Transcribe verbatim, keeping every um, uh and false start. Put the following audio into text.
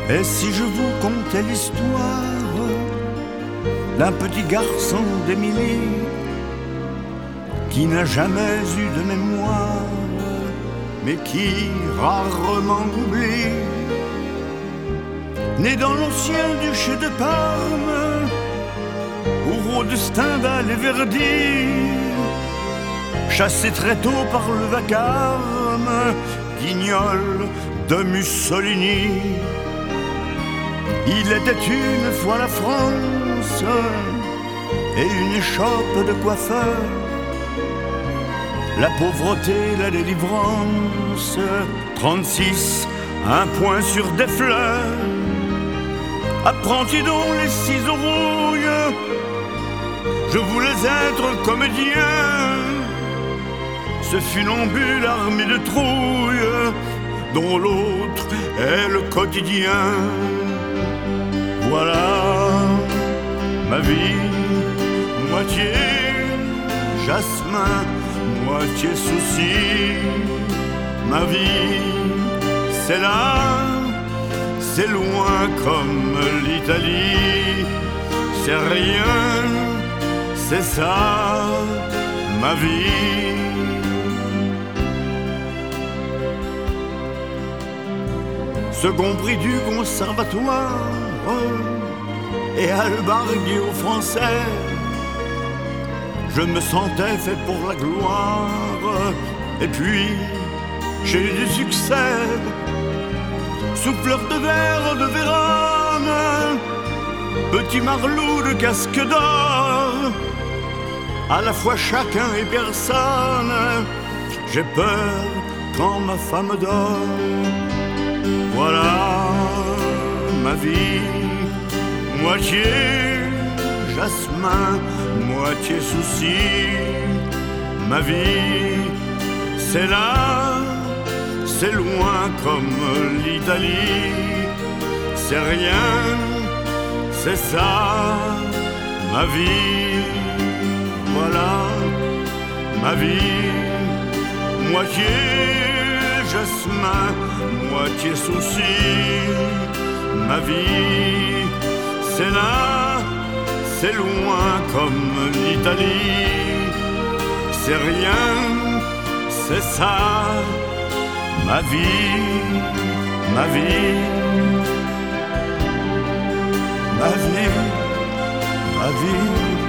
Et si je vous contais l'histoire d'un petit garçon d'Émilie qui n'a jamais eu de mémoire, mais qui rarement oublie, né dans l'ancien duché de Parme, où rôde Stendhal et Verdi, chassé très tôt par le vacarme, guignol de Mussolini. Il était une fois la France et une échoppe de coiffeur, la pauvreté, la délivrance, trente-six, un point sur des fleurs. Apprenti dont les ciseaux rouillent, je voulais être comédien. Ce funambule armé de trouille, dont l'autre est le quotidien. Voilà ma vie, moitié jasmin, moitié souci. Ma vie, c'est là, c'est loin comme l'Italie. C'est rien, c'est ça, ma vie. Second prix du conservatoire et albargué aux Français, je me sentais fait pour la gloire. Et puis j'ai eu du succès, souffleur de verre de Vérone, petit marlot de casque d'or, à la fois chacun et personne. J'ai peur quand ma femme dort. Voilà ma vie, moitié jasmin, moitié souci. Ma vie, c'est là, c'est loin comme l'Italie. C'est rien, c'est ça, ma vie. Voilà ma vie, moitié jasmin, moitié souci. Ma vie, c'est là, c'est loin comme l'Italie. C'est rien, c'est ça, ma vie, ma vie, ma vie, ma vie.